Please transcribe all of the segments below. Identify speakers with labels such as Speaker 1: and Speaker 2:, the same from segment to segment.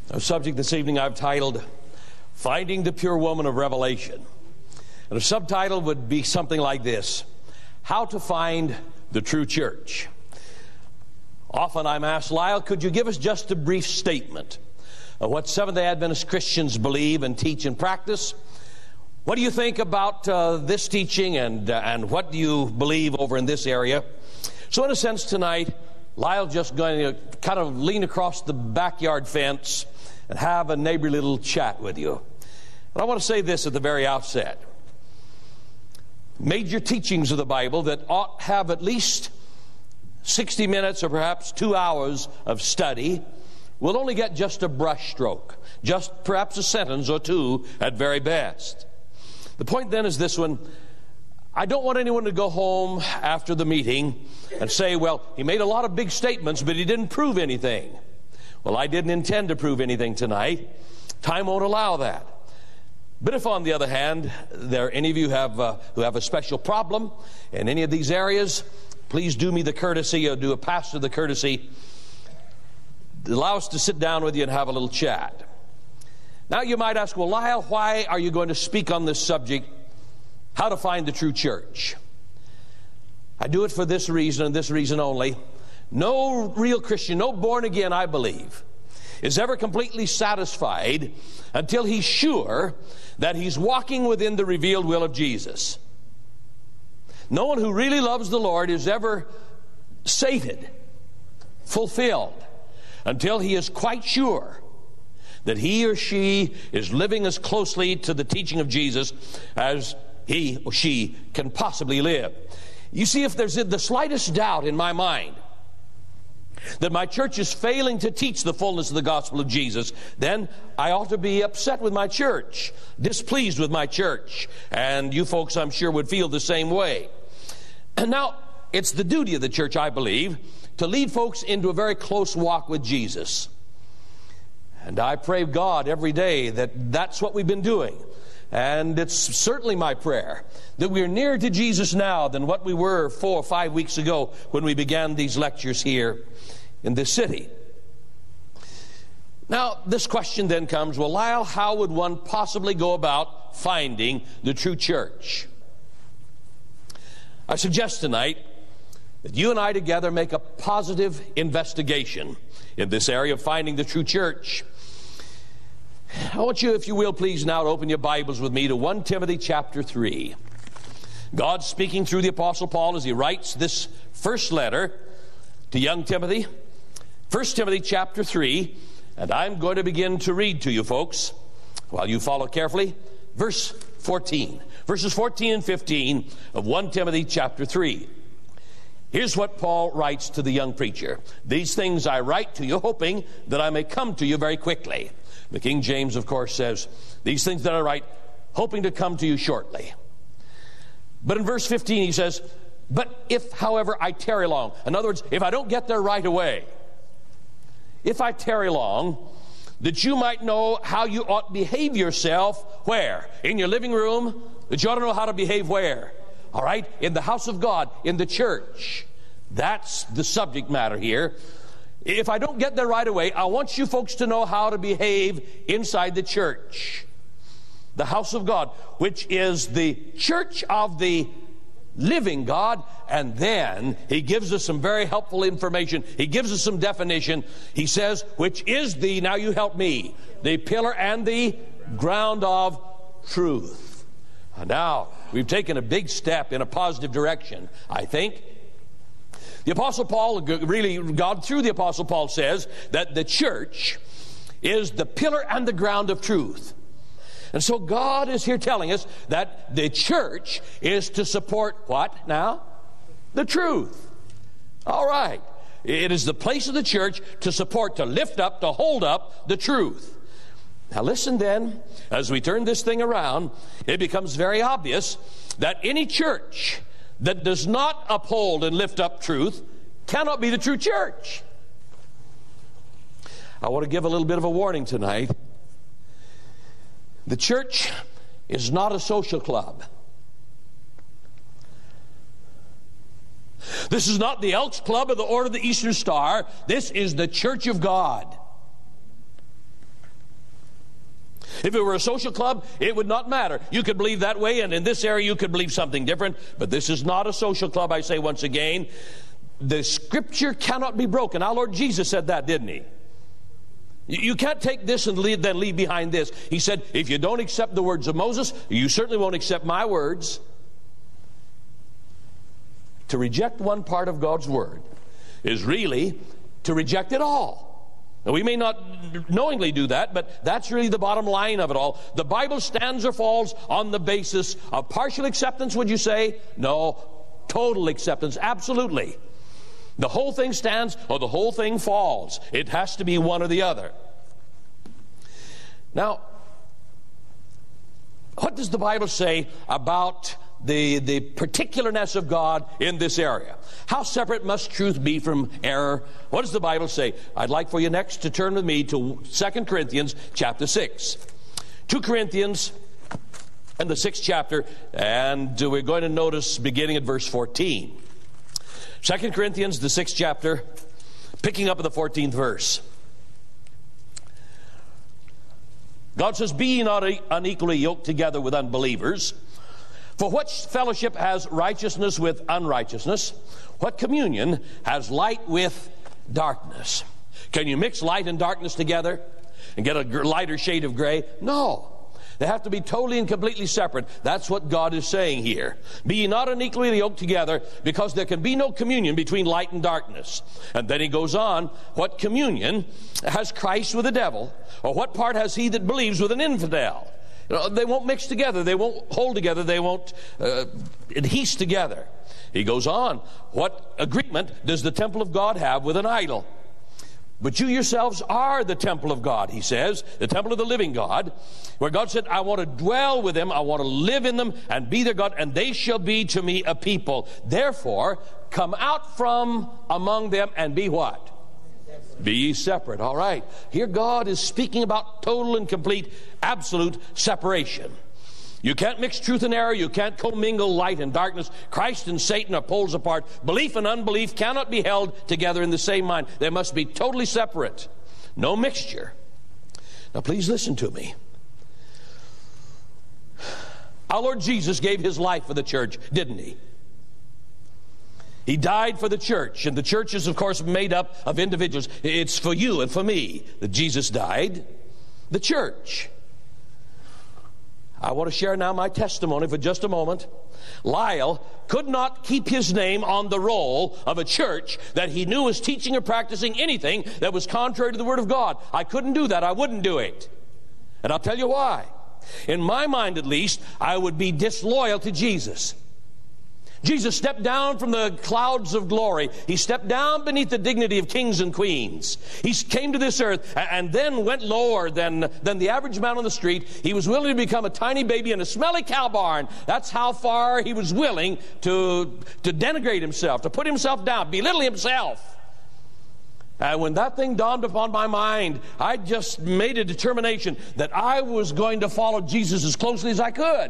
Speaker 1: A subject this evening I've titled, Finding the Pure Woman of Revelation. And a subtitle would be something like this, How to Find the True Church. Often I'm asked, Lyle, could you give us just a brief statement of what Seventh-day Adventist Christians believe and teach and practice? What do you think about this teaching and what do you believe over in this area? So in a sense tonight, Lyle's just going to kind of lean across the backyard fence and have a neighborly little chat with you. And I want to say this at the very outset. Major teachings of the Bible that ought to have at least 60 minutes or perhaps 2 hours of study will only get just a brush stroke, just perhaps a sentence or two at very best. The point then is this one. I don't want anyone to go home after the meeting and say, well, he made a lot of big statements, but he didn't prove anything. Well, I didn't intend to prove anything tonight. Time won't allow that. But if, on the other hand, there are any of you who have a special problem in any of these areas, please do me the courtesy, or do a pastor the courtesy, allow us to sit down with you and have a little chat. Now you might ask, well, Lyle, why are you going to speak on this subject, how to find the true church? I do it for this reason and this reason only. No real Christian, no born again, I believe, is ever completely satisfied until he's sure that he's walking within the revealed will of Jesus. No one who really loves the Lord is ever sated, fulfilled, until he is quite sure that he or she is living as closely to the teaching of Jesus as he or she can possibly live. You see, if there's the slightest doubt in my mind that my church is failing to teach the fullness of the gospel of Jesus, then I ought to be upset with my church, displeased with my church. And you folks, I'm sure, would feel the same way. And now, it's the duty of the church, I believe, to lead folks into a very close walk with Jesus. And I pray God every day that that's what we've been doing. And it's certainly my prayer that we're nearer to Jesus now than what we were 4 or 5 weeks ago when we began these lectures here in this city. Now, this question then comes, well, Lyle, how would one possibly go about finding the true church? I suggest tonight that you and I together make a positive investigation in this area of finding the true church. I want you, if you will, please now to open your Bibles with me to 1 Timothy chapter 3. God speaking through the Apostle Paul as he writes this first letter to young Timothy. 1 Timothy chapter 3, and I'm going to begin to read to you folks, while you follow carefully, verse 14. Verses 14 and 15 of 1 Timothy chapter 3. Here's what Paul writes to the young preacher. These things I write to you, hoping that I may come to you very quickly. The King James, of course, says, these things that I write, hoping to come to you shortly. But in verse 15 he says, but if, however, I tarry long, in other words, if I don't get there right away, if I tarry long, that you might know how you ought to behave yourself, where? In your living room? That you ought to know how to behave where? All right, in the house of God, in the church. That's the subject matter here. If I don't get there right away, I want you folks to know how to behave inside the church. The house of God, which is the church of the living God. And then he gives us some very helpful information. He gives us some definition. He says, which is the, now you help me, the pillar and the ground of truth. Now, we've taken a big step in a positive direction, I think. The Apostle Paul, really, God through the Apostle Paul says that the church is the pillar and the ground of truth. And so God is here telling us that the church is to support what now? The truth. All right. It is the place of the church to support, to lift up, to hold up the truth. Now listen then, as we turn this thing around, it becomes very obvious that any church that does not uphold and lift up truth cannot be the true church. I want to give a little bit of a warning tonight. The church is not a social club. This is not the Elks Club or the Order of the Eastern Star. This is the Church of God. If it were a social club, it would not matter. You could believe that way, and in this area you could believe something different. But this is not a social club, I say once again. The Scripture cannot be broken. Our Lord Jesus said that, didn't He? You can't take this and then leave behind this. He said, if you don't accept the words of Moses, you certainly won't accept my words. To reject one part of God's Word is really to reject it all. Now, we may not knowingly do that, but that's really the bottom line of it all. The Bible stands or falls on the basis of partial acceptance, would you say? No, total acceptance, absolutely. The whole thing stands or the whole thing falls. It has to be one or the other. Now, what does the Bible say about the particularness of God in this area? How separate must truth be from error? What does the Bible say? I'd like for you next to turn with me to 2 Corinthians chapter 6. 2 Corinthians and the 6th chapter, and we're going to notice beginning at verse 14. 2 Corinthians, the 6th chapter, picking up at the 14th verse. God says, be ye not unequally yoked together with unbelievers. For what fellowship has righteousness with unrighteousness? What communion has light with darkness? Can you mix light and darkness together and get a lighter shade of gray? No. They have to be totally and completely separate. That's what God is saying here. Be ye not unequally yoked together, because there can be no communion between light and darkness. And then he goes on, what communion has Christ with the devil? Or what part has he that believes with an infidel? You know, they won't mix together. They won't hold together. They won't adhere together. He goes on, what agreement does the temple of God have with an idol? But you yourselves are the temple of God, he says, the temple of the living God, where God said, I want to dwell with them, I want to live in them, and be their God, and they shall be to me a people. Therefore, come out from among them and be what? Be ye separate. All right. Here God is speaking about total and complete, absolute separation. You can't mix truth and error. You can't commingle light and darkness. Christ and Satan are poles apart. Belief and unbelief cannot be held together in the same mind. They must be totally separate. No mixture. Now please listen to me. Our Lord Jesus gave his life for the church, didn't he? He died for the church, and the church is, of course, made up of individuals. It's for you and for me that Jesus died. The church. I want to share now my testimony for just a moment. Lyle could not keep his name on the roll of a church that he knew was teaching or practicing anything that was contrary to the Word of God. I couldn't do that. I wouldn't do it. And I'll tell you why. In my mind, at least, I would be disloyal to Jesus. Jesus stepped down from the clouds of glory. He stepped down beneath the dignity of kings and queens. He came to this earth and then went lower than the average man on the street. He was willing to become a tiny baby in a smelly cow barn. That's how far he was willing to denigrate himself, to put himself down, belittle himself. And when that thing dawned upon my mind, I just made a determination that I was going to follow Jesus as closely as I could.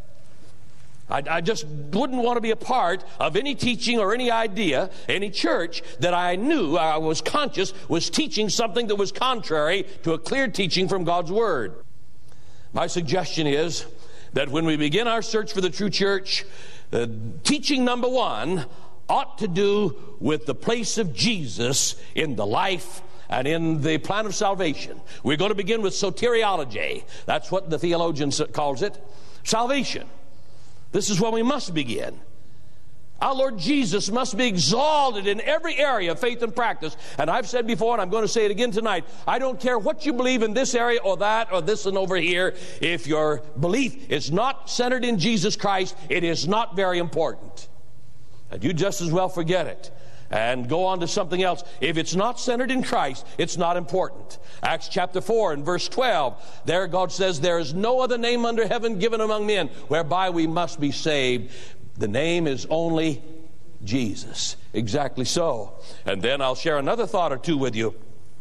Speaker 1: I just wouldn't want to be a part of any teaching or any idea, any church that I knew, I was conscious, was teaching something that was contrary to a clear teaching from God's Word. My suggestion is that when we begin our search for the true church, teaching number one ought to do with the place of Jesus in the life and in the plan of salvation. We're going to begin with soteriology. That's what the theologian calls it. Salvation. This is where we must begin. Our Lord Jesus must be exalted in every area of faith and practice. And I've said before, and I'm going to say it again tonight, I don't care what you believe in this area or that or this and over here. If your belief is not centered in Jesus Christ, it is not very important. And you just as well forget it and go on to something else. If it's not centered in Christ, it's not important. Acts chapter 4 and verse 12, there God says, there is no other name under heaven given among men whereby we must be saved. The name is only Jesus. Exactly so. And then I'll share another thought or two with you.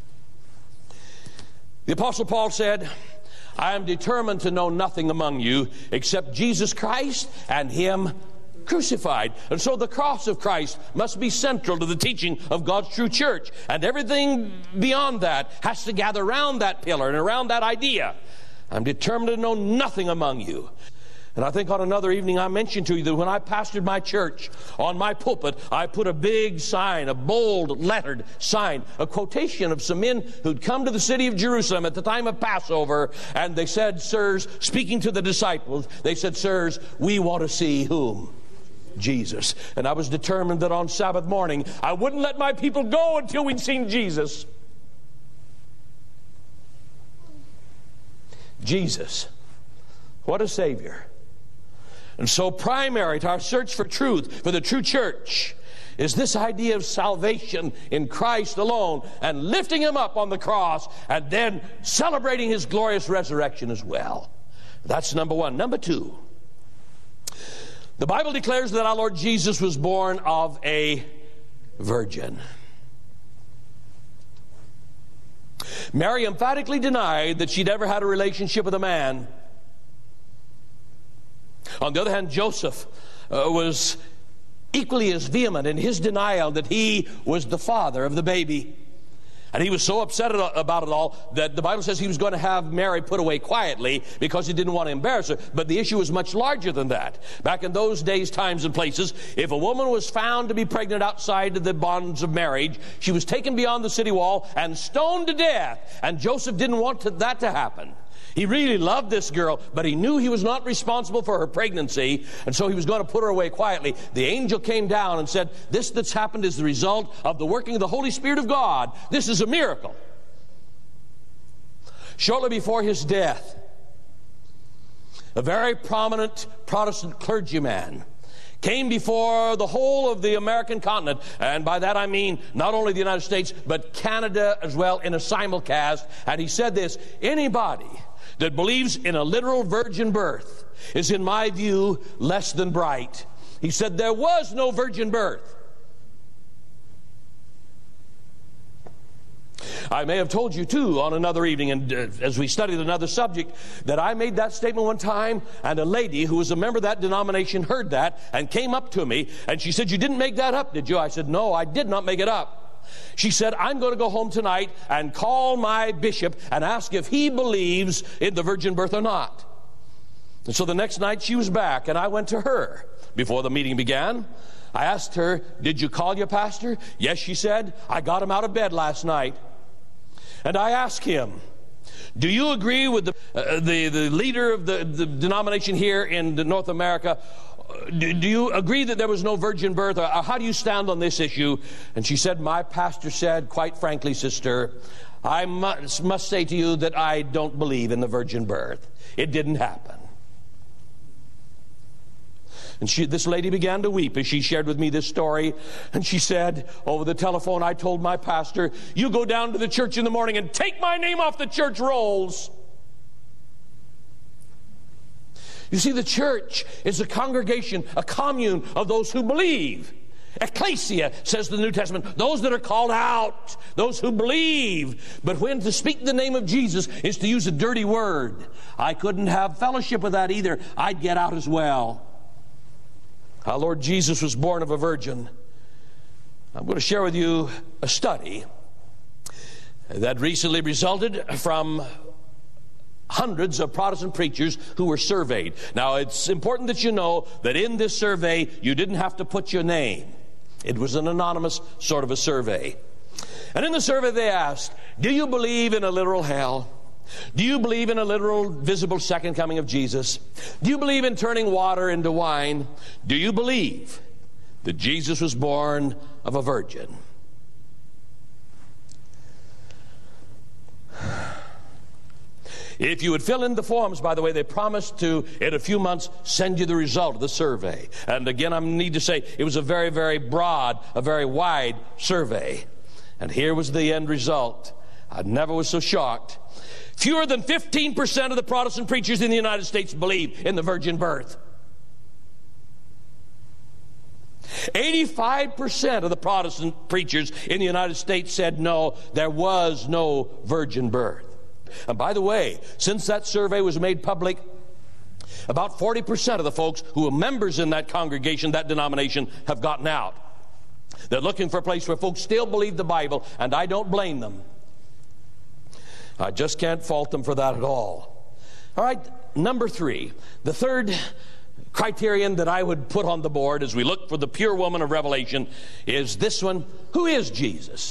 Speaker 1: The Apostle Paul said, I am determined to know nothing among you except Jesus Christ and Him crucified. And so the cross of Christ must be central to the teaching of God's true church. And everything beyond that has to gather around that pillar and around that idea. I'm determined to know nothing among you. And I think on another evening I mentioned to you that when I pastored my church, on my pulpit, I put a big sign, a bold lettered sign, a quotation of some men who'd come to the city of Jerusalem at the time of Passover, and they said, sirs, speaking to the disciples, they said, sirs, we want to see whom? Jesus. And I was determined that on Sabbath morning I wouldn't let my people go until we'd seen Jesus. Jesus. What a Savior. And so primary to our search for truth, for the true church, is this idea of salvation in Christ alone, and lifting Him up on the cross, and then celebrating His glorious resurrection as well. That's number one. Number two, the Bible declares that our Lord Jesus was born of a virgin. Mary emphatically denied that she'd ever had a relationship with a man. On the other hand, Joseph was equally as vehement in his denial that he was the father of the baby. And he was so upset about it all that the Bible says he was going to have Mary put away quietly because he didn't want to embarrass her. But the issue was much larger than that. Back in those days, times, and places, if a woman was found to be pregnant outside of the bonds of marriage, she was taken beyond the city wall and stoned to death. And Joseph didn't want that to happen. He really loved this girl, but he knew he was not responsible for her pregnancy, and so he was going to put her away quietly. The angel came down and said, this that's happened is the result of the working of the Holy Spirit of God. This is a miracle. Shortly before his death, a very prominent Protestant clergyman came before the whole of the American continent, and by that I mean not only the United States, but Canada as well, in a simulcast, and he said this: anybody that believes in a literal virgin birth is, in my view, less than bright. He said there was no virgin birth. I may have told you too on another evening, and as we studied another subject, that I made that statement one time, and a lady who was a member of that denomination heard that and came up to me, and she said, you didn't make that up, did you? I said, no, I did not make it up. She said, I'm going to go home tonight and call my bishop and ask if he believes in the virgin birth or not. And so the next night she was back, and I went to her before the meeting began. I asked her, did you call your pastor? Yes, she said. I got him out of bed last night. And I asked him, do you agree with the leader of the denomination here in North America? Do you agree that there was no virgin birth? Or how do you stand on this issue? And she said, my pastor said, quite frankly, sister, I must say to you that I don't believe in the virgin birth. It didn't happen. And this lady began to weep as she shared with me this story. And she said, over the telephone, I told my pastor, you go down to the church in the morning and take my name off the church rolls. You see, the church is a congregation, a commune of those who believe. Ecclesia, says the New Testament, those that are called out, those who believe. But when to speak the name of Jesus is to use a dirty word, I couldn't have fellowship with that either. I'd get out as well. Our Lord Jesus was born of a virgin. I'm going to share with you a study that recently resulted from hundreds of Protestant preachers who were surveyed. Now, it's important that you know that in this survey, you didn't have to put your name. It was an anonymous sort of a survey. And in the survey, they asked, do you believe in a literal hell? Do you believe in a literal, visible second coming of Jesus? Do you believe in turning water into wine? Do you believe that Jesus was born of a virgin? If you would fill in the forms, by the way, they promised to, in a few months, send you the result of the survey. And again, I need to say, it was a very, very broad, a very wide survey. And here was the end result. I never was so shocked. Fewer than 15% of the Protestant preachers in the United States believe in the virgin birth. 85% of the Protestant preachers in the United States said no, there was no virgin birth. And by the way, since that survey was made public, about 40% of the folks who are members in that congregation, that denomination, have gotten out. They're looking for a place where folks still believe the Bible, and I don't blame them. I just can't fault them for that at all. All right, number 3. The third criterion that I would put on the board as we look for the pure woman of Revelation is this one. Who is Jesus?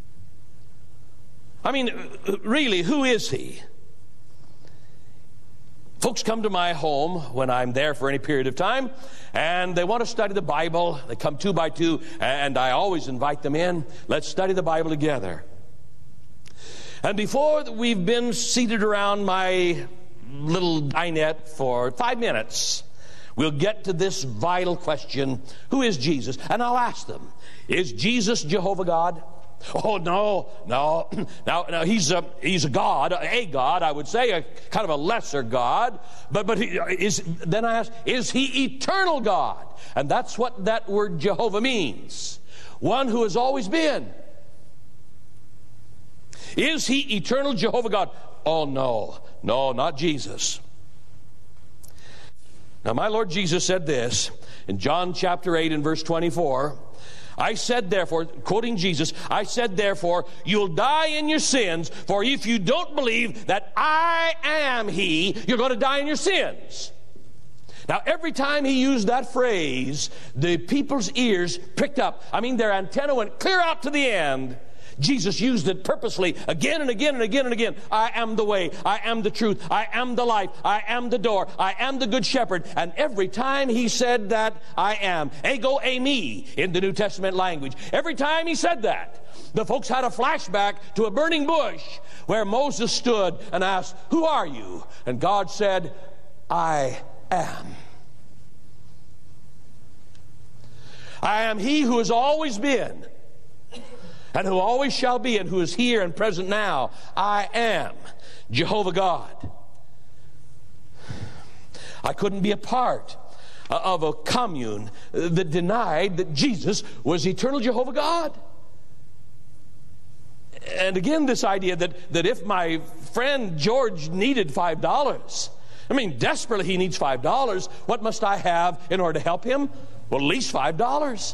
Speaker 1: I mean, really, who is he? Folks come to my home when I'm there for any period of time, and they want to study the Bible. They come 2 by 2, and I always invite them in. Let's study the Bible together. And before we've been seated around my little dinette for 5 minutes, we'll get to this vital question: who is Jesus? And I'll ask them, is Jesus Jehovah God? Oh, no. Now he's a God, I would say, a kind of a lesser God. But then I ask, is he eternal God? And that's what that word Jehovah means. One who has always been. Is he eternal Jehovah God? Oh, no, not Jesus. Now, my Lord Jesus said this in John chapter 8 and verse 24. I said therefore, quoting Jesus, I said therefore, you'll die in your sins, for if you don't believe that I am he, you're going to die in your sins. Now, every time he used that phrase, the people's ears pricked up. I mean, their antenna went clear out to the end. Jesus used it purposely again and again and again and again. I am the way. I am the truth. I am the life. I am the door. I am the good shepherd. And every time he said that, I am. Ego eimi in the New Testament language. Every time he said that, the folks had a flashback to a burning bush where Moses stood and asked, who are you? And God said, I am. I am he who has always been, and who always shall be, and who is here and present now. I am Jehovah God. I couldn't be a part of a commune that denied that Jesus was eternal Jehovah God. And again, this idea that if my friend George needed $5, I mean, desperately he needs $5, what must I have in order to help him? Well, at least $5.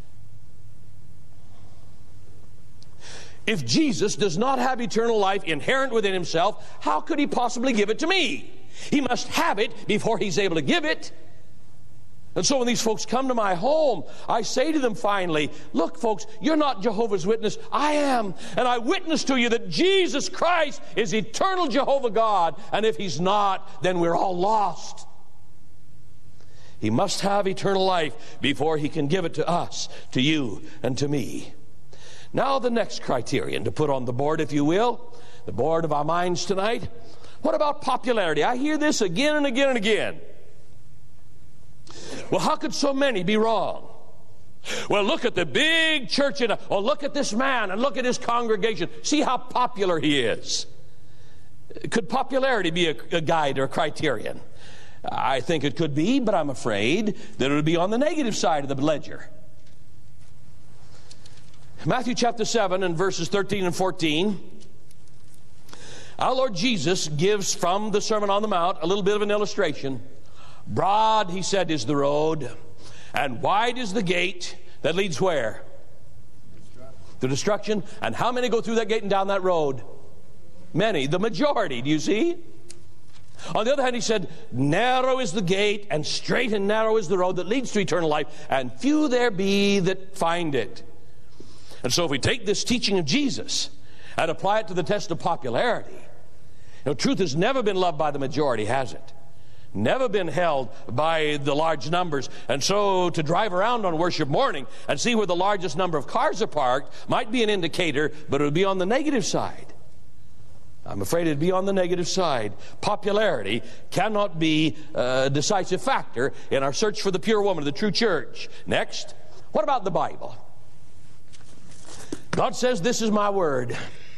Speaker 1: If Jesus does not have eternal life inherent within himself, how could he possibly give it to me? He must have it before he's able to give it. And so when these folks come to my home, I say to them finally, look, folks, you're not Jehovah's Witness. I am. And I witness to you that Jesus Christ is eternal Jehovah God. And if he's not, then we're all lost. He must have eternal life before he can give it to us, to you, and to me. Now the next criterion to put on the board, if you will, the board of our minds tonight. What about popularity? I hear this again and again and again. Well, how could so many be wrong? Well, look at the big church, look at this man and look at his congregation. See how popular he is. Could popularity be a guide or a criterion? I think it could be, but I'm afraid that it would be on the negative side of the ledger. Matthew chapter 7 and verses 13 and 14. Our Lord Jesus gives from the Sermon on the Mount a little bit of an illustration. Broad, he said, is the road, and wide is the gate that leads where? To destruction. And how many go through that gate and down that road? Many. The majority. Do you see? On the other hand, he said, narrow is the gate, and straight and narrow is the road that leads to eternal life, and few there be that find it. And so if we take this teaching of Jesus and apply it to the test of popularity, truth has never been loved by the majority, has it? Never been held by the large numbers. And so to drive around on worship morning and see where the largest number of cars are parked might be an indicator, but it would be on the negative side. I'm afraid it'd be on the negative side. Popularity cannot be a decisive factor in our search for the pure woman of the true church. Next, what about the Bible? God says, this is my word.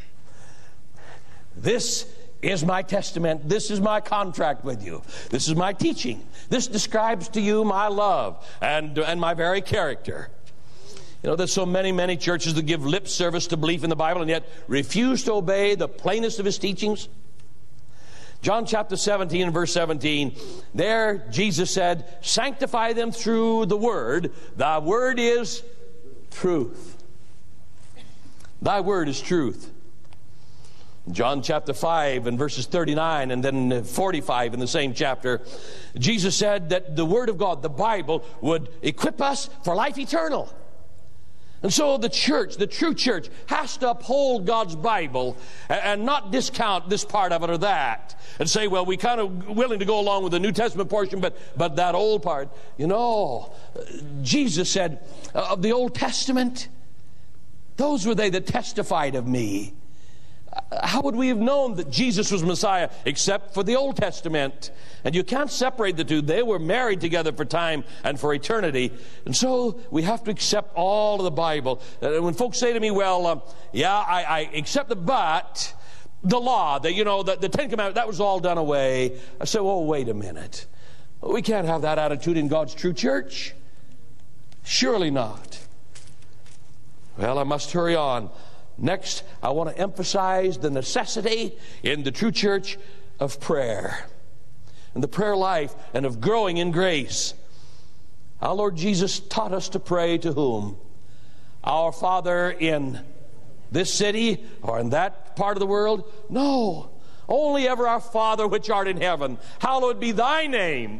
Speaker 1: This is my testament. This is my contract with you. This is my teaching. This describes to you my love and my very character. There's so many churches that give lip service to belief in the Bible and yet refuse to obey the plainest of his teachings. John chapter 17 and verse 17, there Jesus said, sanctify them through the word. Thy word is truth. Thy word is truth. John chapter 5 and verses 39 and then 45 in the same chapter, Jesus said that the Word of God, the Bible, would equip us for life eternal. And so the church, the true church, has to uphold God's Bible and not discount this part of it or that and say, well, we kind of willing to go along with the New Testament portion, but that old part. You know, Jesus said of the Old Testament, those were they that testified of me. How would we have known that Jesus was Messiah except for the Old Testament? And you can't separate the two. They were married together for time and for eternity. And so we have to accept all of the Bible. When folks say to me, well, I accept but the law, the Ten Commandments, that was all done away. I say, well, wait a minute. We can't have that attitude in God's true church. Surely not. Well, I must hurry on. Next, I want to emphasize the necessity in the true church of prayer and the prayer life and of growing in grace. Our Lord Jesus taught us to pray to whom? Our Father in this city or in that part of the world? No. Only ever our Father which art in heaven. Hallowed be thy name.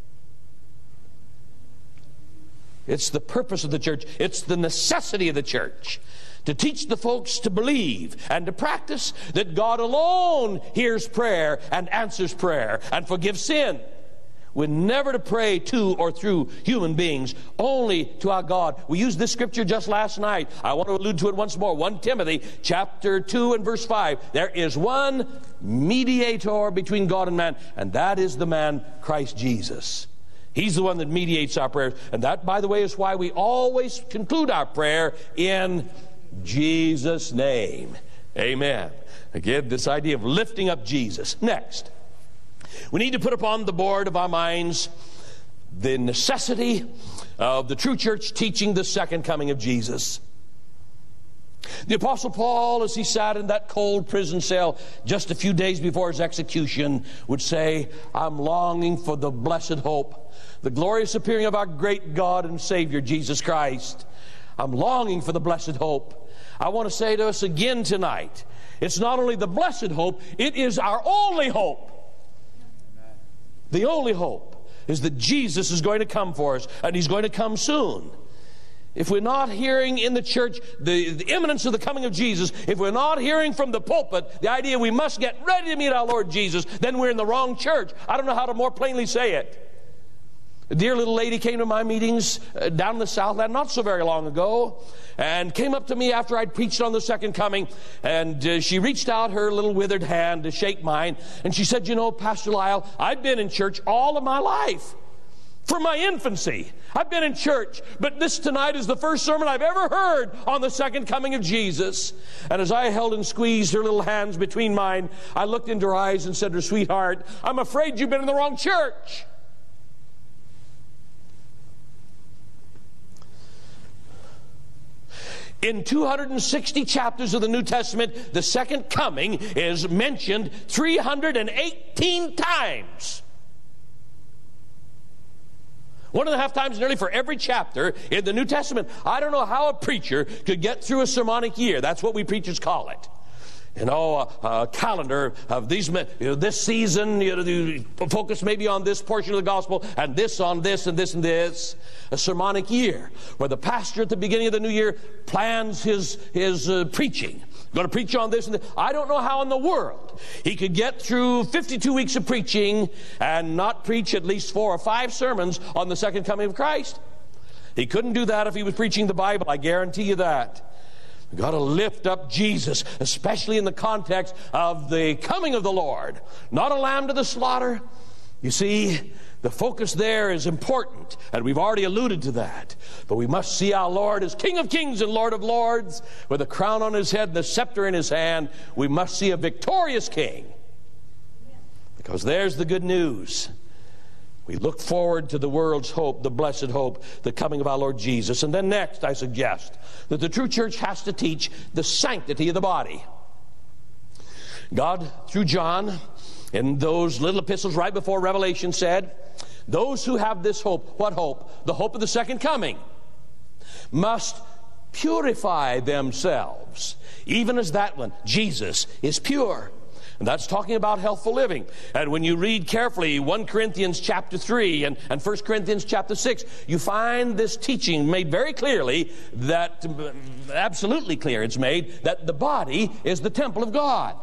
Speaker 1: It's the purpose of the church. It's the necessity of the church to teach the folks to believe and to practice that God alone hears prayer and answers prayer and forgives sin. We're never to pray to or through human beings, only to our God. We used this scripture just last night. I want to allude to it once more. 1 Timothy chapter 2 and verse 5. There is one mediator between God and man, and that is the man Christ Jesus. He's the one that mediates our prayers. And that, by the way, is why we always conclude our prayer in Jesus' name. Amen. Again, this idea of lifting up Jesus. Next, we need to put upon the board of our minds the necessity of the true church teaching the second coming of Jesus. The Apostle Paul, as he sat in that cold prison cell just a few days before his execution, would say, I'm longing for the blessed hope, the glorious appearing of our great God and Savior, Jesus Christ. I'm longing for the blessed hope. I want to say to us again tonight, it's not only the blessed hope, it is our only hope. The only hope is that Jesus is going to come for us, and He's going to come soon. If we're not hearing in the church the imminence of the coming of Jesus, if we're not hearing from the pulpit the idea we must get ready to meet our Lord Jesus, then we're in the wrong church. I don't know how to more plainly say it. A dear little lady came to my meetings down in the Southland not so very long ago and came up to me after I'd preached on the second coming, and she reached out her little withered hand to shake mine, and she said, you know, Pastor Lyle, I've been in church all of my life. From my infancy, I've been in church, but this tonight is the first sermon I've ever heard on the second coming of Jesus. And as I held and squeezed her little hands between mine, I looked into her eyes and said to her, sweetheart, I'm afraid you've been in the wrong church. In 260 chapters of the New Testament, the second coming is mentioned 318 times. 1.5 times nearly for every chapter in the New Testament. I don't know how a preacher could get through a sermonic year. That's what we preachers call it. You know, a calendar of these, this season, you focus maybe on this portion of the gospel, and this on this, and this and this. A sermonic year, where the pastor at the beginning of the new year plans his preaching. Going to preach on this and this. I don't know how in the world he could get through 52 weeks of preaching and not preach at least 4 or 5 sermons on the second coming of Christ. He couldn't do that if he was preaching the Bible. I guarantee you that. We've got to lift up Jesus, especially in the context of the coming of the Lord. Not a lamb to the slaughter. You see, the focus there is important, and we've already alluded to that. But we must see our Lord as King of Kings and Lord of Lords, with a crown on His head and the scepter in His hand. We must see a victorious King, because there's the good news. We look forward to the world's hope, the blessed hope, the coming of our Lord Jesus. And then next, I suggest that the true church has to teach the sanctity of the body. God, through John, in those little epistles right before Revelation, said, those who have this hope, what hope? The hope of the second coming, must purify themselves, even as that one, Jesus, is pure. And that's talking about healthful living. And when you read carefully 1 Corinthians chapter 3 and 1 Corinthians chapter 6, you find this teaching made very clearly, that absolutely clear it's made, that the body is the temple of God.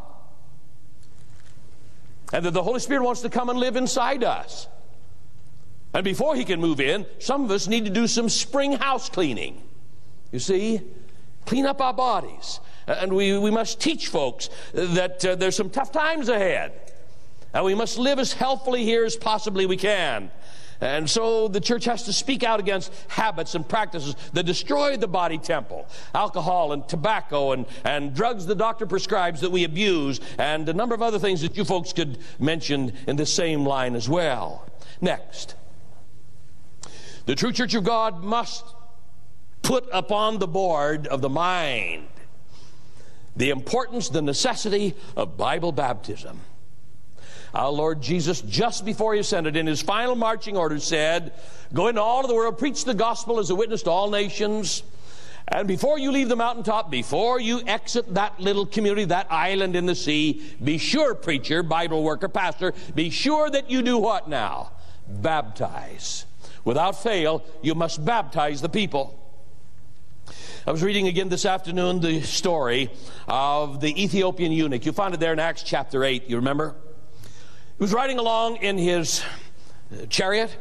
Speaker 1: And that the Holy Spirit wants to come and live inside us. And before He can move in, some of us need to do some spring house cleaning. You see, clean up our bodies. And we must teach folks that there's some tough times ahead. And we must live as healthfully here as possibly we can. And so the church has to speak out against habits and practices that destroy the body temple. Alcohol and tobacco and drugs the doctor prescribes that we abuse, and a number of other things that you folks could mention in the same line as well. Next, the true church of God must put upon the board of the mind the importance, the necessity of Bible baptism. Our Lord Jesus, just before He ascended, in His final marching orders said, "Go into all of the world, preach the gospel as a witness to all nations. And before you leave the mountaintop, before you exit that little community, that island in the sea, be sure, preacher, Bible worker, pastor, be sure that you do what now? Baptize. Without fail, you must baptize the people." I was reading again this afternoon the story of the Ethiopian eunuch. You find it there in Acts chapter 8, you remember? He was riding along in his chariot,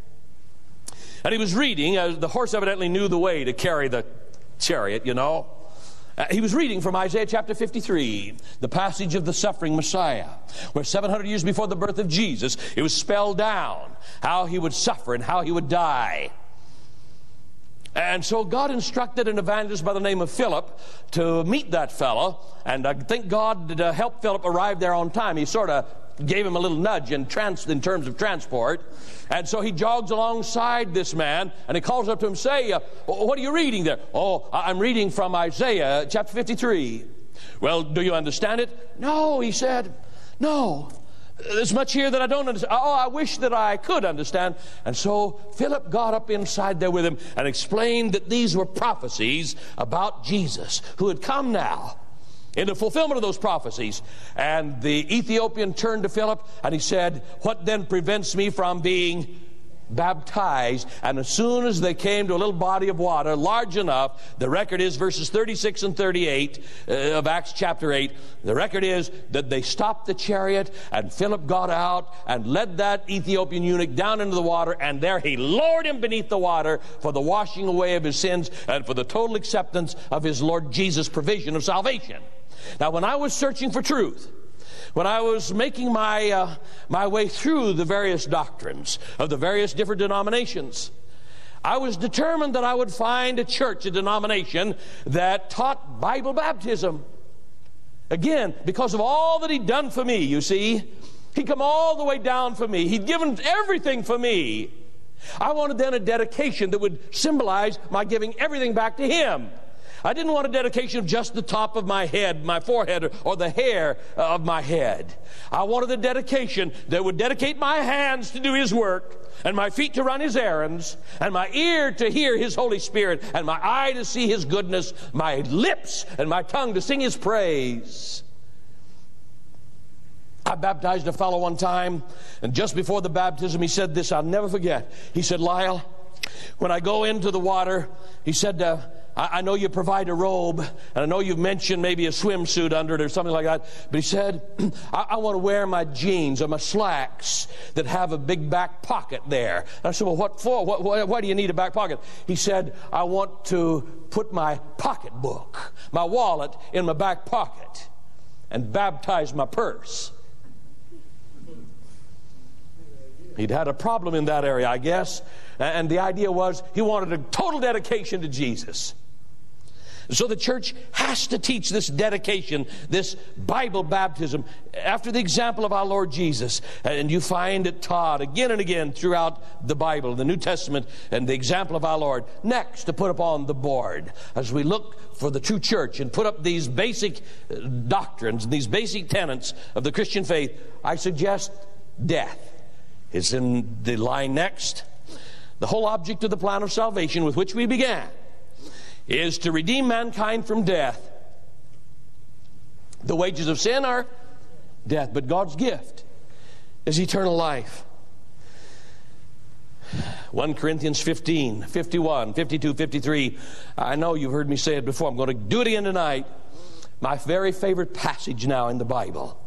Speaker 1: and he was reading. The horse evidently knew the way to carry the chariot, you know. He was reading from Isaiah chapter 53, the passage of the suffering Messiah, where 700 years before the birth of Jesus, it was spelled down how He would suffer and how He would die. And so God instructed an evangelist by the name of Philip to meet that fellow, and I think God helped Philip arrive there on time. He sort of gave him a little nudge in terms of transport. And so he jogs alongside this man, and he calls up to him, say, "What are you reading there?" "Oh, I'm reading from Isaiah chapter 53. "Well, do you understand it?" "No," he said. "No. There's much here that I don't understand." "Oh, I wish that I could understand." And so Philip got up inside there with him and explained that these were prophecies about Jesus, who had come now in the fulfillment of those prophecies. And the Ethiopian turned to Philip and he said, "What then prevents me from being baptized?" And as soon as they came to a little body of water large enough, the record is verses 36 and 38 of Acts chapter 8, the record is that they stopped the chariot, and Philip got out and led that Ethiopian eunuch down into the water, and there he lowered him beneath the water for the washing away of his sins and for the total acceptance of his Lord Jesus' provision of salvation. Now, when I was searching for truth, when I was making my way through the various doctrines of the various different denominations, I was determined that I would find a church, a denomination that taught Bible baptism. Again, because of all that He'd done for me, you see. He'd come all the way down for me. He'd given everything for me. I wanted then a dedication that would symbolize my giving everything back to Him. I didn't want a dedication of just the top of my head, my forehead, or the hair of my head. I wanted a dedication that would dedicate my hands to do His work, and my feet to run His errands, and my ear to hear His Holy Spirit, and my eye to see His goodness, my lips and my tongue to sing His praise. I baptized a fellow one time, and just before the baptism he said this, I'll never forget. He said, "Lyle, when I go into the water," he said, I know you provide a robe, and I know you've mentioned maybe a swimsuit under it or something like that, but he said, I want to wear my jeans or my slacks that have a big back pocket there." And I said, "Well, what for? Why do you need a back pocket?" He said, "I want to put my pocketbook, my wallet in my back pocket and baptize my purse." He'd had a problem in that area, I guess, and the idea was he wanted a total dedication to Jesus. So the church has to teach this dedication, this Bible baptism, after the example of our Lord Jesus. And you find it taught again and again throughout the Bible, the New Testament, and the example of our Lord. Next, to put upon the board, as we look for the true church and put up these basic doctrines, these basic tenets of the Christian faith, I suggest death. It's in the line next. The whole object of the plan of salvation with which we began is to redeem mankind from death. The wages of sin are death, but God's gift is eternal life. 1 Corinthians 15, 51, 52, 53. I know you've heard me say it before. I'm going to do it again tonight. My very favorite passage now in the Bible.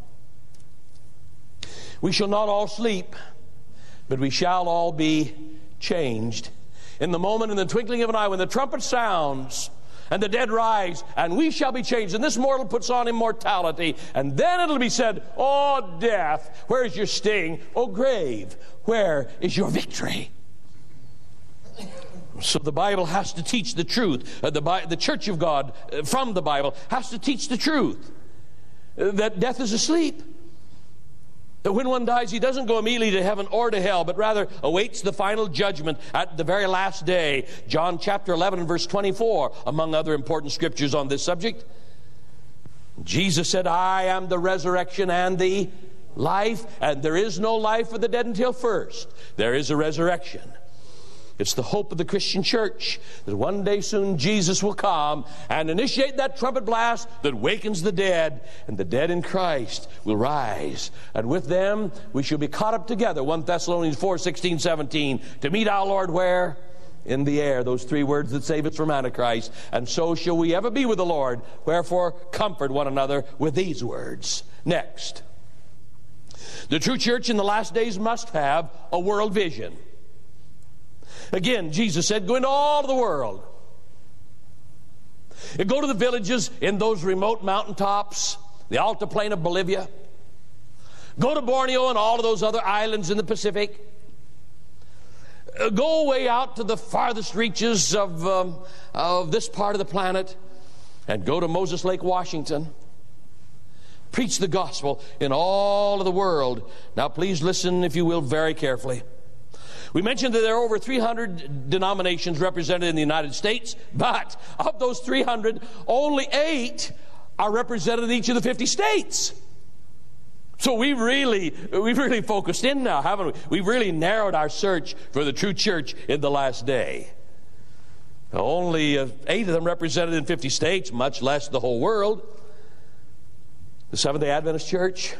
Speaker 1: We shall not all sleep, but we shall all be changed. In the moment, in the twinkling of an eye, when the trumpet sounds and the dead rise, and we shall be changed. And this mortal puts on immortality. And then it'll be said, "Oh, death, where is your sting? Oh, grave, where is your victory?" So the Bible has to teach the truth. The Church of God from the Bible has to teach the truth. That death is asleep. That when one dies, he doesn't go immediately to heaven or to hell, but rather awaits the final judgment at the very last day. John chapter 11 and verse 24, among other important scriptures on this subject. Jesus said, "I am the resurrection and the life, and there is no life for the dead until first there is a resurrection." It's the hope of the Christian church that one day soon Jesus will come and initiate that trumpet blast that wakens the dead, and the dead in Christ will rise. And with them we shall be caught up together, 1 Thessalonians 4, 16, 17, to meet our Lord where? In the air, those three words that save us from Antichrist. And so shall we ever be with the Lord. Wherefore, comfort one another with these words. Next, the true church in the last days must have a world vision. Again, Jesus said, "Go into all the world. Go to the villages in those remote mountaintops, the altiplane of Bolivia. Go to Borneo and all of those other islands in the Pacific. Go way out to the farthest reaches of this part of the planet, and go to Moses Lake, Washington. Preach the gospel in all of the world." Now please listen, if you will, very carefully. We mentioned that there are over 300 denominations represented in the United States, but of those 300, only 8 are represented in each of the 50 states. So we've really focused in now, haven't we? We've really narrowed our search for the true church in the last day. Only 8 of them represented in 50 states, much less the whole world. The Seventh-day Adventist Church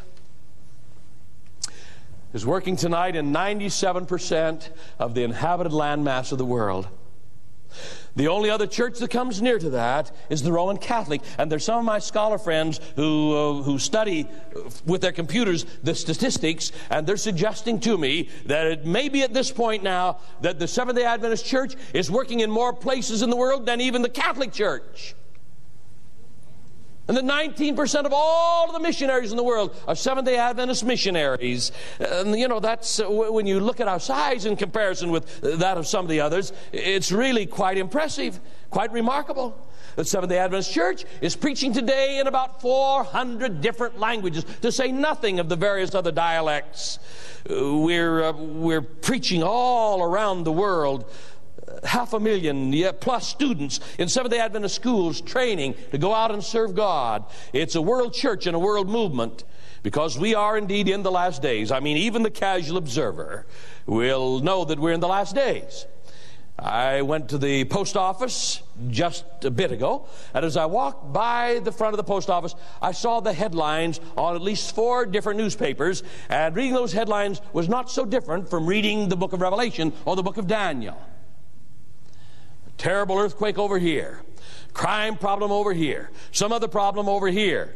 Speaker 1: is working tonight in 97% of the inhabited landmass of the world. The only other church that comes near to that is the Roman Catholic. And there's some of my scholar friends who study with their computers the statistics, and they're suggesting to me that it may be at this point now that the Seventh-day Adventist Church is working in more places in the world than even the Catholic Church. And that 19% of all of the missionaries in the world are Seventh-day Adventist missionaries. And, that's when you look at our size in comparison with that of some of the others, it's really quite impressive, quite remarkable. The Seventh-day Adventist Church is preaching today in about 400 different languages, to say nothing of the various other dialects. We're preaching all around the world. 500,000 plus students in Seventh-day Adventist schools training to go out and serve God. It's a world church and a world movement, because we are indeed in the last days. I mean, even the casual observer will know that we're in the last days. I went to the post office just a bit ago, and as I walked by the front of the post office, I saw the headlines on at least 4 different newspapers, and reading those headlines was not so different from reading the book of Revelation or the book of Daniel. Terrible earthquake over here. Crime problem over here. Some other problem over here.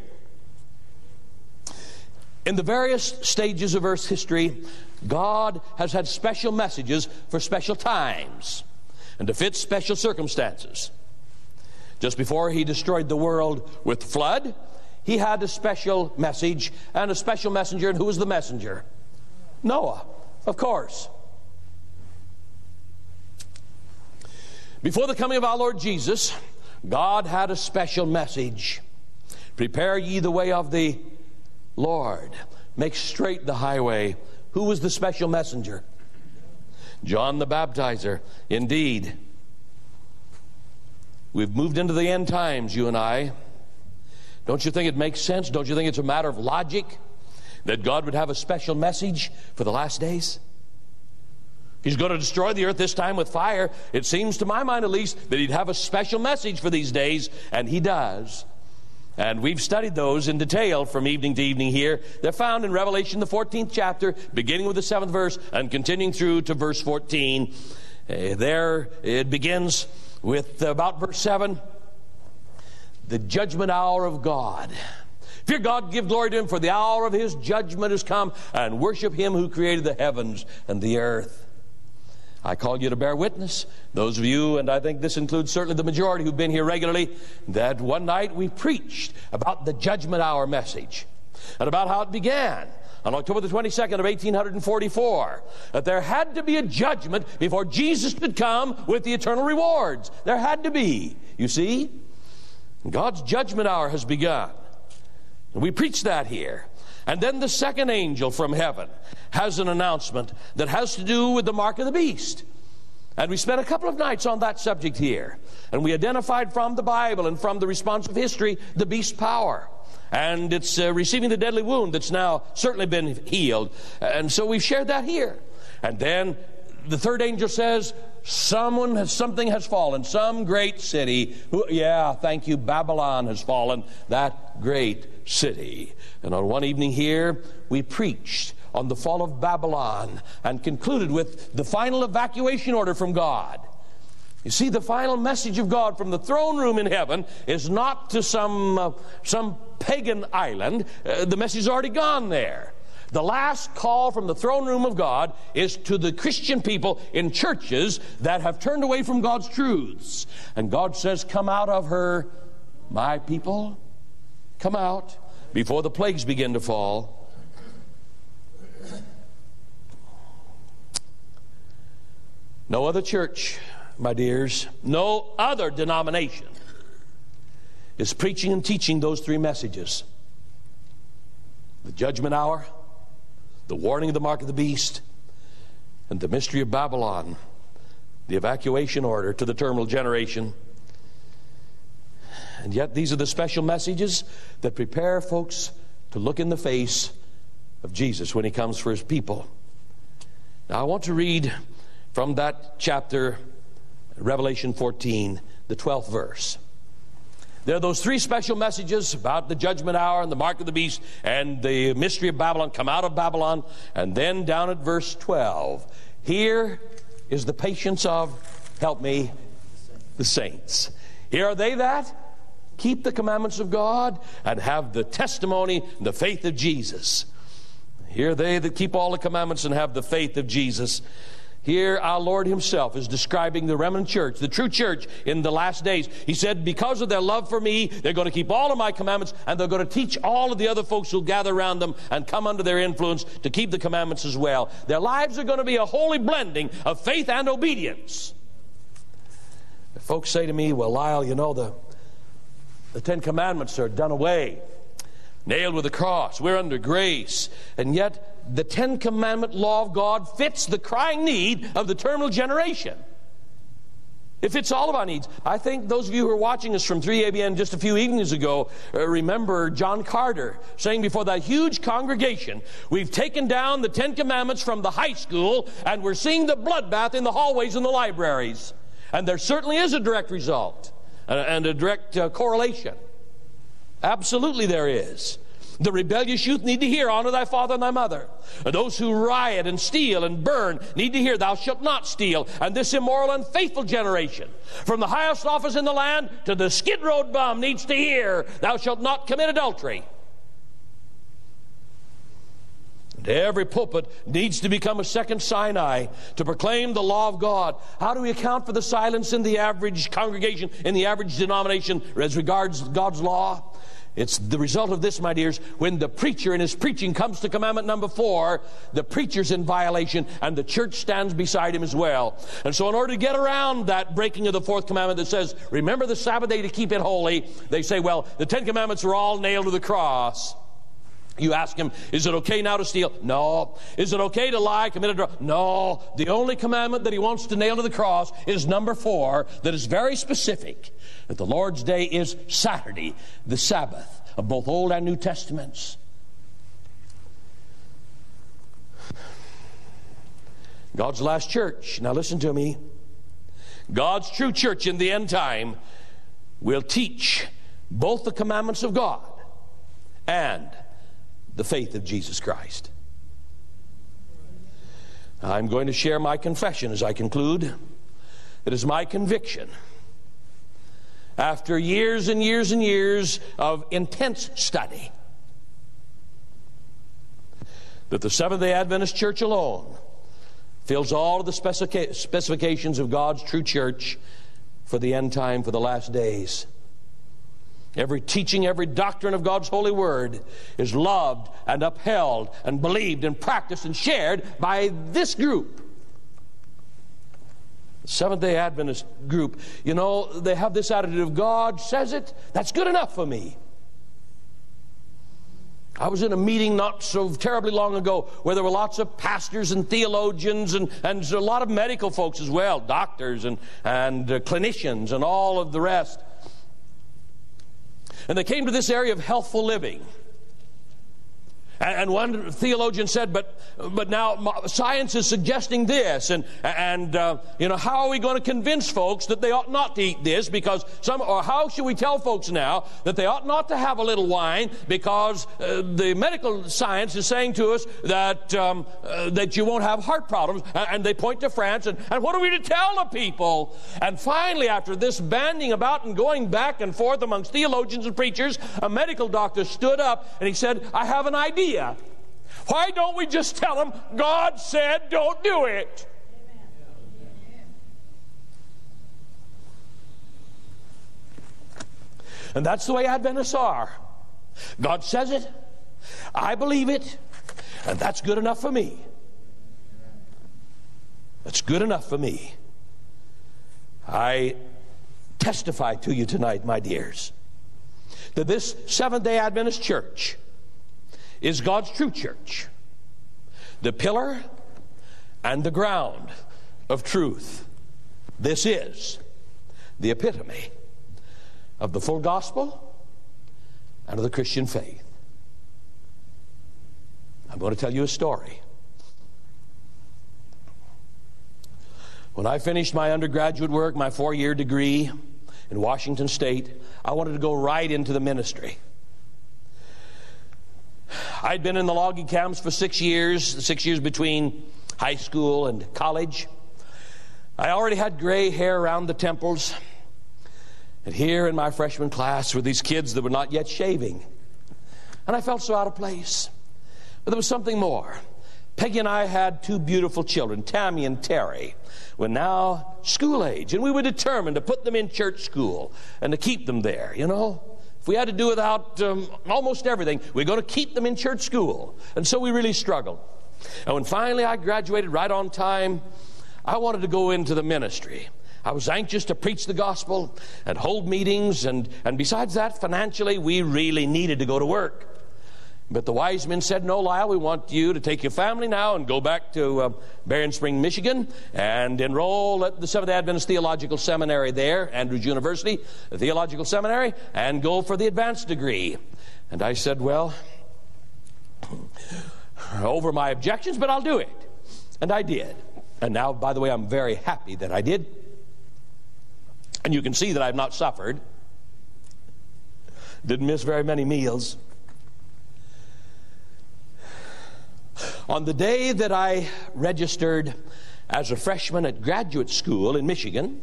Speaker 1: In the various stages of Earth's history, God has had special messages for special times and to fit special circumstances. Just before He destroyed the world with the flood, He had a special message and a special messenger. And who was the messenger? Noah, of course. Before the coming of our Lord Jesus, God had a special message. Prepare ye the way of the Lord. Make straight the highway. Who was the special messenger? John the Baptizer. Indeed. We've moved into the end times, you and I. Don't you think it makes sense? Don't you think it's a matter of logic that God would have a special message for the last days? He's going to destroy the earth this time with fire. It seems, to my mind at least, that he'd have a special message for these days, and he does. And we've studied those in detail from evening to evening here. They're found in Revelation, the 14th chapter, beginning with the 7th verse and continuing through to verse 14. There it begins with about verse 7, the judgment hour of God. Fear God, give glory to him, for the hour of his judgment has come, and worship him who created the heavens and the earth. I call you to bear witness, those of you, and I think this includes certainly the majority who've been here regularly, that one night we preached about the judgment hour message and about how it began on October the 22nd of 1844, that there had to be a judgment before Jesus could come with the eternal rewards. There had to be. You see, God's judgment hour has begun. And we preached that here. And then the second angel from heaven has an announcement that has to do with the mark of the beast. And we spent a couple of nights on that subject here. And we identified from the Bible and from the response of history the beast's power. And it's receiving the deadly wound that's now certainly been healed. And so we've shared that here. And then the third angel says, something has fallen. Some great city. Thank you, Babylon has fallen. That great city. And on one evening here, we preached on the fall of Babylon and concluded with the final evacuation order from God. You see, the final message of God from the throne room in heaven is not to some pagan island. The message is already gone there. The last call from the throne room of God is to the Christian people in churches that have turned away from God's truths. And God says, come out of her, my people. Come out before the plagues begin to fall. No other church, my dears, no other denomination is preaching and teaching those three messages. The judgment hour, the warning of the mark of the beast, and the mystery of Babylon, the evacuation order to the terminal generation. And yet these are the special messages that prepare folks to look in the face of Jesus when he comes for his people. Now I want to read from that chapter, Revelation 14, the 12th verse. There are those three special messages about the judgment hour and the mark of the beast and the mystery of Babylon, come out of Babylon. And then down at verse 12, here is the patience of, help me, the saints. Here are they that keep the commandments of God and have the testimony, the faith of Jesus. Here are they that keep all the commandments and have the faith of Jesus. Here our Lord himself is describing the remnant church, the true church in the last days. He said, because of their love for me, they're going to keep all of my commandments, and they're going to teach all of the other folks who'll gather around them and come under their influence to keep the commandments as well. Their lives are going to be a holy blending of faith and obedience. If folks say to me, well, Lyle, you know, the Ten Commandments are done away, nailed with a cross. We're under grace. And yet the Ten Commandment law of God fits the crying need of the terminal generation. It fits all of our needs. I think those of you who are watching us from 3ABN just a few evenings ago remember John Carter saying before that huge congregation, we've taken down the Ten Commandments from the high school and we're seeing the bloodbath in the hallways and the libraries. And there certainly is a direct result and a direct correlation. Absolutely there is. The rebellious youth need to hear, honor thy father and thy mother. And those who riot and steal and burn need to hear, thou shalt not steal. And this immoral, unfaithful generation, from the highest office in the land to the skid road bum, needs to hear, thou shalt not commit adultery. And every pulpit needs to become a second Sinai to proclaim the law of God. How do we account for the silence in the average congregation, in the average denomination as regards God's law? It's the result of this, my dears. When the preacher in his preaching comes to commandment number 4, the preacher's in violation and the church stands beside him as well. And so in order to get around that breaking of the 4th commandment that says, remember the Sabbath day to keep it holy, they say, well, the 10 commandments are all nailed to the cross. You ask him, is it okay now to steal? No. Is it okay to lie, commit adultery? No. The only commandment that he wants to nail to the cross is number 4, that is very specific. That the Lord's day is Saturday, the Sabbath of both Old and New Testaments. God's last church, now listen to me, God's true church in the end time will teach both the commandments of God and the faith of Jesus Christ. I'm going to share my confession as I conclude. It is my conviction, after years and years and years of intense study, that the Seventh-day Adventist Church alone fills all of the specifications of God's true church for the end time, for the last days. Every teaching, every doctrine of God's holy word is loved and upheld and believed and practiced and shared by this group. The Seventh-day Adventist group, you know, they have this attitude of God says it, that's good enough for me. I was in a meeting not so terribly long ago where there were lots of pastors and theologians and a lot of medical folks as well, doctors and clinicians and all of the rest. And they came to this area of healthful living. And one theologian said, but now science is suggesting this, and how are we going to convince folks that they ought not to eat this? Because or how should we tell folks now that they ought not to have a little wine because the medical science is saying to us that you won't have heart problems, and they point to France, and what are we to tell the people? And finally, after this banding about and going back and forth amongst theologians and preachers, a medical doctor stood up and he said, I have an idea. Why don't we just tell them, God said don't do it? And that's the way Adventists are. God says it, I believe it, and that's good enough for me. That's good enough for me. I testify to you tonight, my dears, that this Seventh-day Adventist church is God's true church, the pillar and the ground of truth. This is the epitome of the full gospel and of the Christian faith. I'm going to tell you a story. When I finished my undergraduate work, my 4-year degree in Washington State, I wanted to go right into the ministry. I'd been in the logging camps for 6 years, the 6 years between high school and college. I already had gray hair around the temples. And here in my freshman class were these kids that were not yet shaving. And I felt so out of place. But there was something more. Peggy and I had 2 beautiful children, Tammy and Terry, were now school age. And we were determined to put them in church school and to keep them there, you know. If we had to do without almost everything, we're going to keep them in church school. And so we really struggled. And when finally I graduated right on time, I wanted to go into the ministry. I was anxious to preach the gospel and hold meetings. And besides that, financially, we really needed to go to work. But the wise men said, no, Lyle, we want you to take your family now and go back to Berrien Spring, Michigan, and enroll at the Seventh-day Adventist Theological Seminary there, Andrews University, the Theological Seminary, and go for the advanced degree. And I said, well, over my objections, but I'll do it. And I did. And now, by the way, I'm very happy that I did. And you can see that I've not suffered. Didn't miss very many meals. On the day that I registered as a freshman at graduate school in Michigan,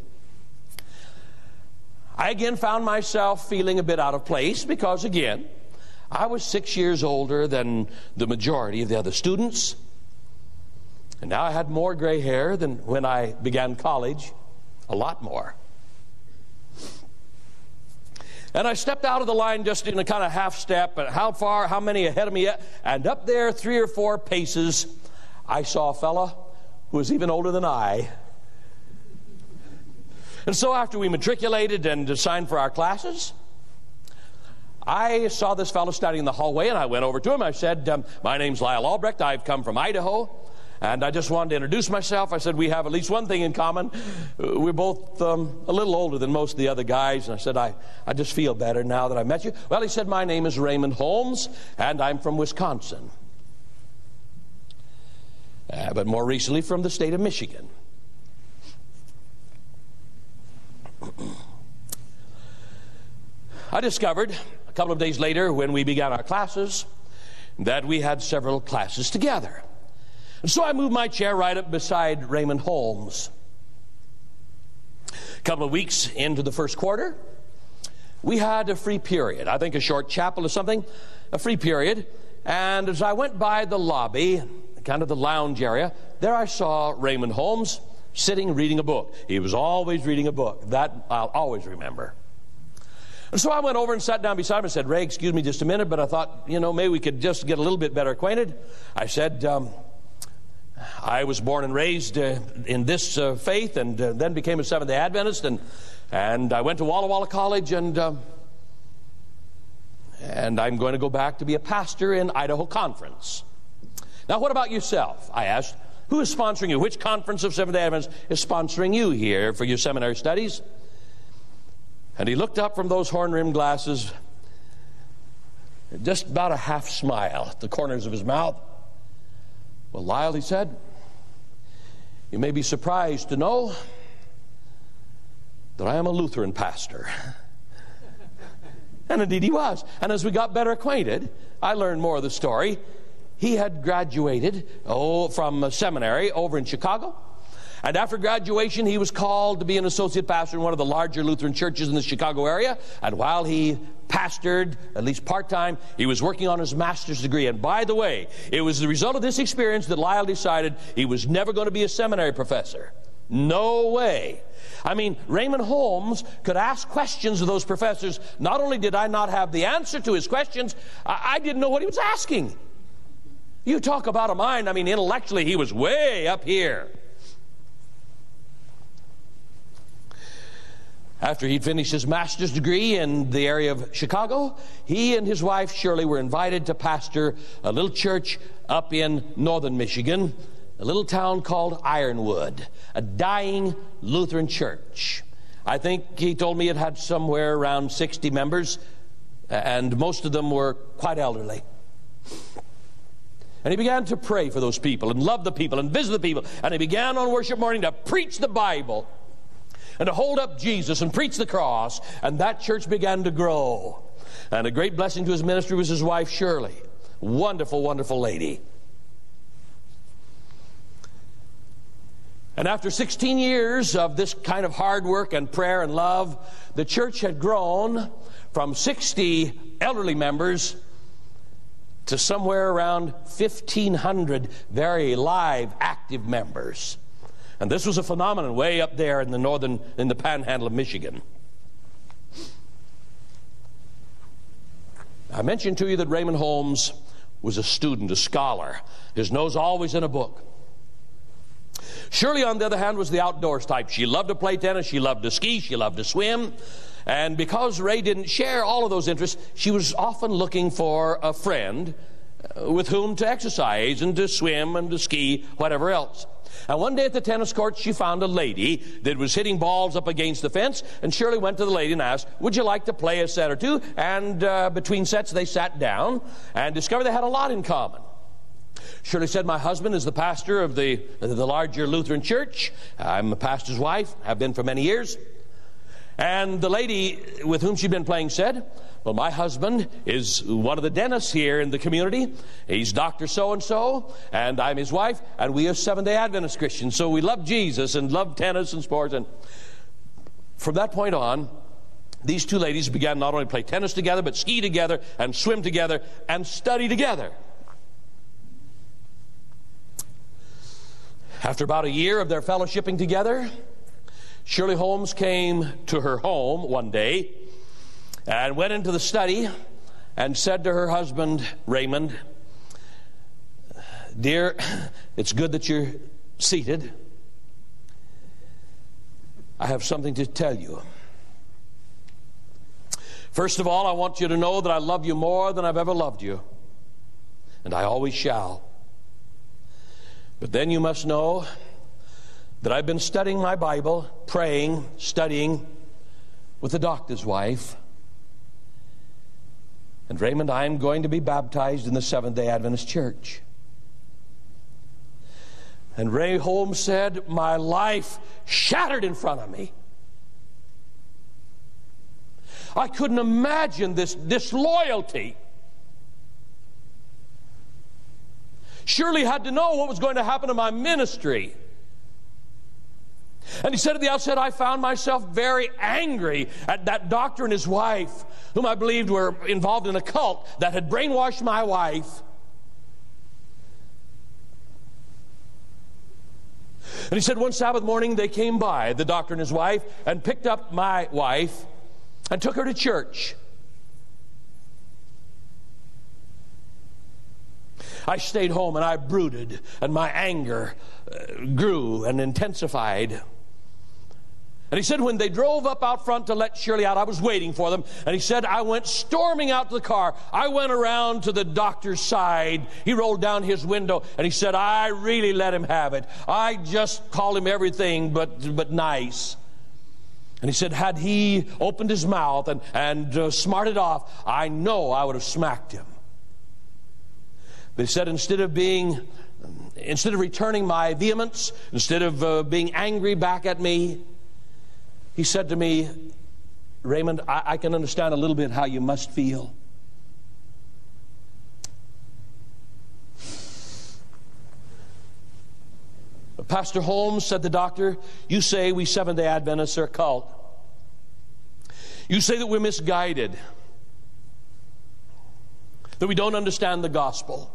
Speaker 1: I again found myself feeling a bit out of place because, again, I was 6 years older than the majority of the other students. And now I had more gray hair than when I began college, a lot more. And I stepped out of the line just in a kind of half step, and how many ahead of me? And up there, 3 or 4 paces, I saw a fella who was even older than I. And so after we matriculated and signed for our classes, I saw this fellow standing in the hallway, and I went over to him. I said, my name's Lyle Albrecht. I've come from Idaho. And I just wanted to introduce myself. I said, we have at least one thing in common. We're both a little older than most of the other guys. And I said, I just feel better now that I met you. Well, he said, my name is Raymond Holmes, and I'm from Wisconsin. but more recently from the state of Michigan. I discovered a couple of days later when we began our classes that we had several classes together. And so I moved my chair right up beside Raymond Holmes. A couple of weeks into the first quarter, we had a free period. I think a short chapel or something, a free period. And as I went by the lobby, kind of the lounge area, there I saw Raymond Holmes sitting reading a book. He was always reading a book. That I'll always remember. And so I went over and sat down beside him and said, "Ray, excuse me just a minute, but I thought, maybe we could just get a little bit better acquainted." I said, I was born and raised in this faith, and then became a Seventh-day Adventist, and I went to Walla Walla College, and I'm going to go back to be a pastor in Idaho Conference. Now, what about yourself? I asked. Who is sponsoring you? Which conference of Seventh-day Adventists is sponsoring you here for your seminary studies? And he looked up from those horn-rimmed glasses, just about a half smile at the corners of his mouth. "Well, Lyle," he said, "you may be surprised to know that I am a Lutheran pastor." And indeed he was. And as we got better acquainted, I learned more of the story. He had graduated from a seminary over in Chicago. And after graduation, he was called to be an associate pastor in one of the larger Lutheran churches in the Chicago area. And while he pastored, at least part-time, he was working on his master's degree. And by the way, it was the result of this experience that Lyle decided he was never going to be a seminary professor. No way. I mean, Raymond Holmes could ask questions of those professors. Not only did I not have the answer to his questions, I didn't know what he was asking. You talk about a mind, intellectually he was way up here. After he'd finished his master's degree in the area of Chicago, he and his wife Shirley were invited to pastor a little church up in northern Michigan, a little town called Ironwood, a dying Lutheran church. I think he told me it had somewhere around 60 members, and most of them were quite elderly. And he began to pray for those people and love the people and visit the people, and he began on worship morning to preach the Bible and to hold up Jesus and preach the cross, and that church began to grow. And a great blessing to his ministry was his wife Shirley. Wonderful, wonderful lady. And after 16 years of this kind of hard work and prayer and love, the church had grown from 60 elderly members to somewhere around 1,500 very live, active members. And this was a phenomenon way up there in the panhandle of Michigan. I mentioned to you that Raymond Holmes was a student, a scholar. His nose always in a book. Shirley, on the other hand, was the outdoors type. She loved to play tennis, she loved to ski, she loved to swim. And because Ray didn't share all of those interests, she was often looking for a friend with whom to exercise and to swim and to ski, whatever else. And one day at the tennis court, she found a lady that was hitting balls up against the fence, and Shirley went to the lady and asked, "Would you like to play a set or two?" And between sets, they sat down and discovered they had a lot in common. Shirley said, "My husband is the pastor of the larger Lutheran church. I'm a pastor's wife, have been for many years." And the lady with whom she'd been playing said, "Well, my husband is one of the dentists here in the community. He's Dr. So-and-so, and I'm his wife, and we are Seventh-day Adventist Christians. So we love Jesus and love tennis and sports." And from that point on, these two ladies began not only to play tennis together, but ski together and swim together and study together. After about a year of their fellowshipping together, Shirley Holmes came to her home one day and went into the study and said to her husband, Raymond, "Dear, it's good that you're seated. I have something to tell you. First of all, I want you to know that I love you more than I've ever loved you, and I always shall. But then you must know that I've been studying my Bible, praying, studying with the doctor's wife. And Raymond, I am going to be baptized in the Seventh-day Adventist Church. And Ray Holmes said, my life shattered in front of me. I couldn't imagine this disloyalty. Shirley had to know what was going to happen to my ministry. And he said at the outset, I found myself very angry at that doctor and his wife, whom I believed were involved in a cult that had brainwashed my wife. And he said one Sabbath morning they came by, the doctor and his wife, and picked up my wife and took her to church. I stayed home and I brooded, and my anger grew and intensified. And he said when they drove up out front to let Shirley out, I was waiting for them. And he said I went storming out to the car. I went around to the doctor's side. He rolled down his window and he said, I really let him have it. I just called him everything but nice. And he said, had he opened his mouth and smarted off, I know I would have smacked him. But he said, instead of returning my vehemence, instead of being angry back at me, he said to me, Raymond, I can understand a little bit how you must feel. Pastor Holmes, said the doctor, you say we Seventh-day Adventists are a cult. You say that we're misguided, that we don't understand the gospel.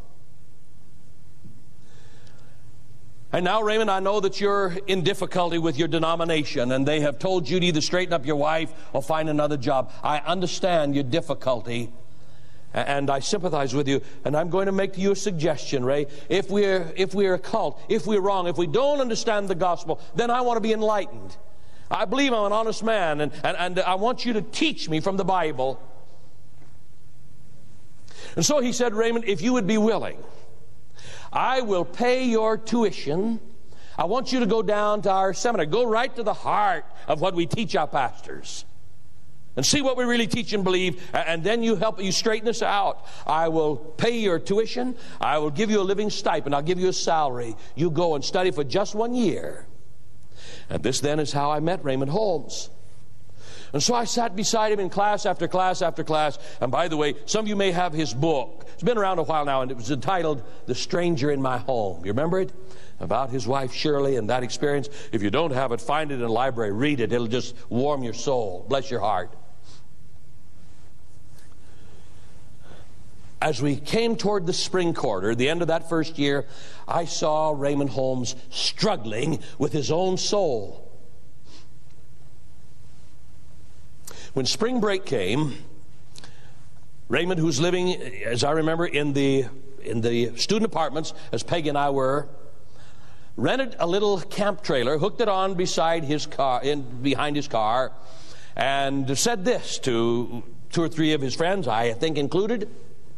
Speaker 1: And now, Raymond, I know that you're in difficulty with your denomination, and they have told you to either straighten up your wife or find another job. I understand your difficulty, and I sympathize with you, and I'm going to make to you a suggestion, Ray. If we're a cult, if we're wrong, if we don't understand the gospel, then I want to be enlightened. I believe I'm an honest man, and I want you to teach me from the Bible. And so he said, Raymond, if you would be willing, I will pay your tuition. I want you to go down to our seminary. Go right to the heart of what we teach our pastors and see what we really teach and believe, and then you straighten us out. I will pay your tuition. I will give you a living stipend. I'll give you a salary. You go and study for just 1 year. And this then is how I met Raymond Holmes. And so I sat beside him in class after class after class. And by the way, some of you may have his book. It's been around a while now, and it was entitled The Stranger in My Home. You remember it? About his wife Shirley and that experience. If you don't have it, find it in a library. Read it. It'll just warm your soul. Bless your heart. As we came toward the spring quarter, the end of that first year, I saw Raymond Holmes struggling with his own soul. When spring break came, Raymond, who's living, as I remember, in the student apartments, as Peggy and I were, rented a little camp trailer, hooked it on beside his car, behind his car, and said this to 2 or 3 of his friends, I think included.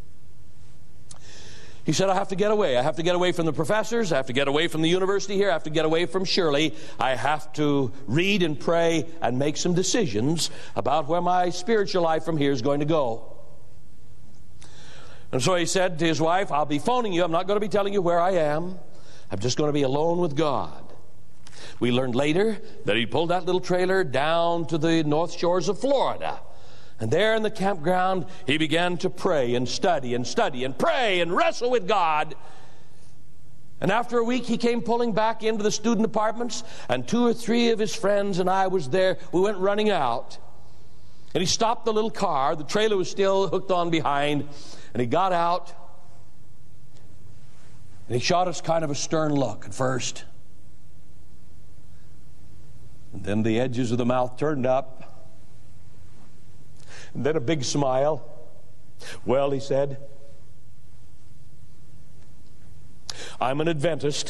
Speaker 1: He said, I have to get away. I have to get away from the professors. I have to get away from the university here. I have to get away from Shirley. I have to read and pray and make some decisions about where my spiritual life from here is going to go. And so he said to his wife, I'll be phoning you. I'm not going to be telling you where I am. I'm just going to be alone with God. We learned later that he pulled that little trailer down to the north shores of Florida. And there in the campground, he began to pray and study and pray and wrestle with God. And after a week, he came pulling back into the student apartments, and 2 or 3 of his friends and I was there. We went running out. And he stopped the little car. The trailer was still hooked on behind. And he got out. And he shot us kind of a stern look at first. And then the edges of the mouth turned up. And then a big smile. Well, he said, I'm an Adventist.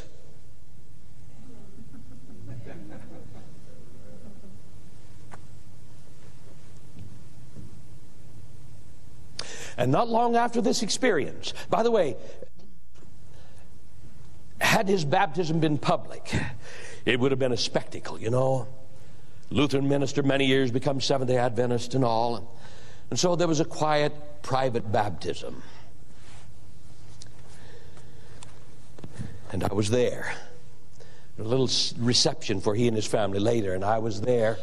Speaker 1: And not long after this experience, by the way, had his baptism been public, it would have been a spectacle, you know. Lutheran minister, many years, become Seventh-day Adventist and all. And so there was a quiet, private baptism. And I was there. A little reception for he and his family later, and I was there.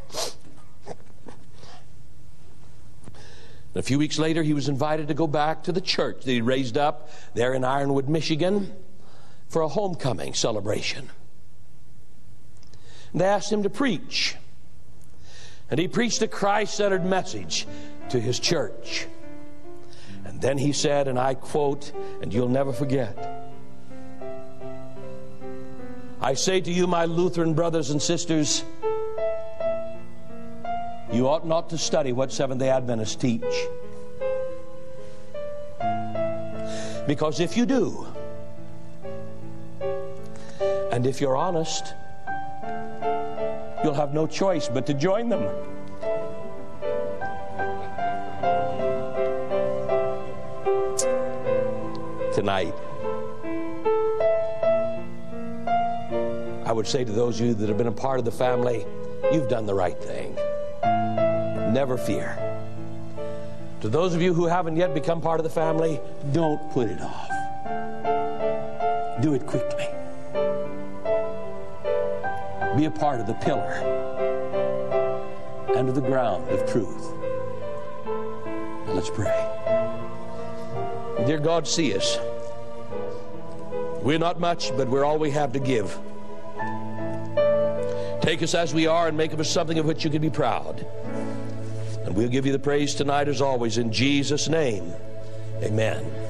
Speaker 1: A few weeks later, he was invited to go back to the church that he raised up there in Ironwood, Michigan, for a homecoming celebration. And they asked him to preach. And he preached a Christ-centered message to his church. And then he said, and I quote, and you'll never forget, "I say to you, my Lutheran brothers and sisters, you ought not to study what Seventh-day Adventists teach. Because if you do, and if you're honest, you'll have no choice but to join them." Tonight, I would say to those of you that have been a part of the family, you've done the right thing. Never fear. To those of you who haven't yet become part of the family, don't put it off. Do it quickly. Be a part of the pillar and of the ground of truth. Now let's pray. Dear God, see us. We're not much, but we're all we have to give. Take us as we are and make of us something of which you can be proud. And we'll give you the praise tonight as always in Jesus' name. Amen.